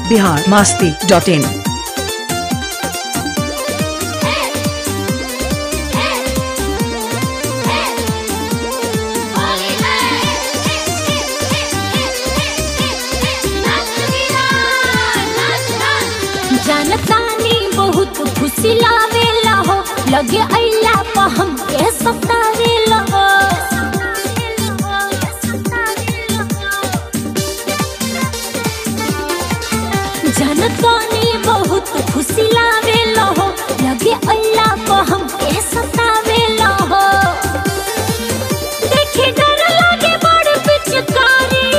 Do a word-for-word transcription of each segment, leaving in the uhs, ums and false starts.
Bihar Masti dot इन। जानतानी बहुत खुशी लावेला हो, लगे अइला पा हमके सतावेला हो। जानतानी बहुत खुशी लावेला हो, लगे अइला पा हमके सतावेला हो। देखे डर लागे बड़ पिचकारी,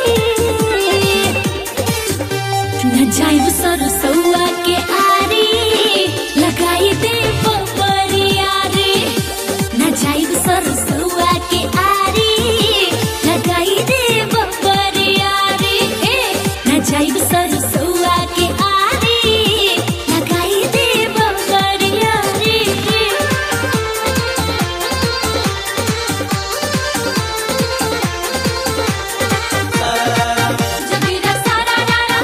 न जाइब सरसौआ के आरी, लगाई दे बबरिया रे। न जाइब सरसौआ के आरी, लगाई दे बबरिया रे। न जाइब सरसौआ के आरी, लगाई दे बबरिया रे। जबीरा सारा रारा,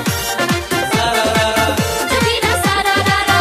जबीरा सारा रारा।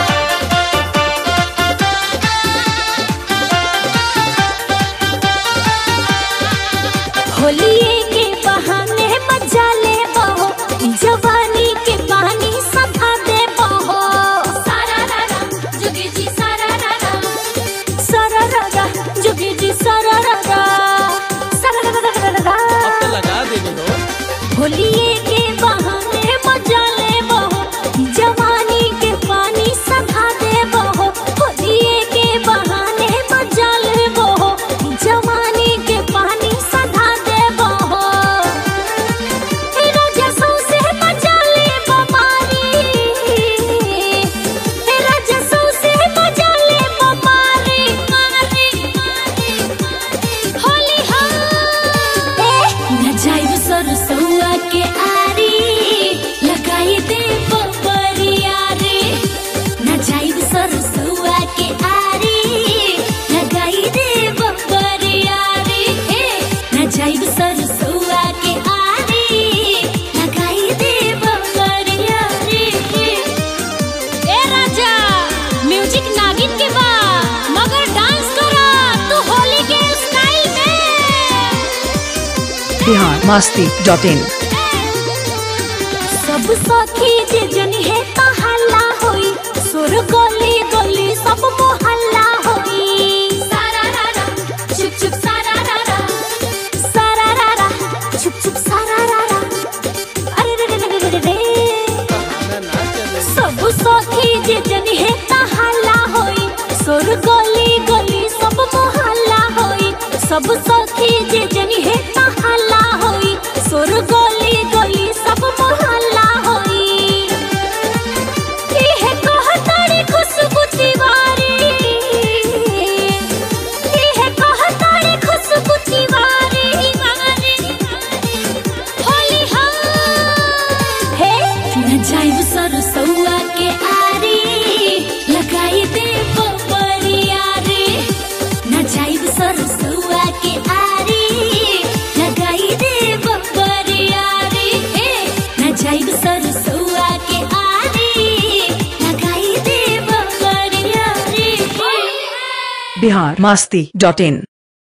होलिये के बहाने मजा ले बहो, जवानी के पानी सफा दे बहो। सारा रारा जोगी जी सारा रारा, सारा रारा जोगी जी सारा रारा, सारा रारा रारा। अब तो लगा देंगे हो। होलिये के बहाने मजा ले बहो, जवानी के पानी सफा दे बहो। होलिये के बहाने मजा ले बहो, जवानी के पानी सधा दे बहो। ए राजा सौसे मजा ले बमारी, ए राजा सौसे मजा ले बमारी, मारी होली हा। ए न जाइब सरसौआ के आरी, लगाई दे बबरिया रे। न जाइब सरसौआ के आरी, लगाई दे बबरिया रे। न जाइब सरसौआ के आरी, लगाई दे बबरिया रे। ए राजा म्यूजिक नागिन के बा, मगर डांस करा तू होली के स्टाइल में। Bihar Masti dot in. सब सखी जे जनी है हल्ला होई, सुर गली गली सब मोहल्ला होई। सारा रारा चुप चुप सारा रारा, सारा रारा चुप चुप सारा रारा। अरे रे रे रे रे रे। सब सखी जे जनी है हल्ला होई, सुर गली गली सब मोहल्ला होई। सब सखी जे जनी है हल्ला होई, सुर गली गली सब मोहल्ला होई। इहे कहताड़ी खुशबू तिवारी, इहे कहताड़ी खुशबू तिवारी, होली हा। हे न जाइब सरसौआ के आरी, लगाई दे बबरिया रे। न जाइब सरसौआ के आरी, लगाई दे बबरिया रे। न जाइब सरसौआ के आरी, लगाई दे बबरिया रे। बिहार मस्ती डॉट इन।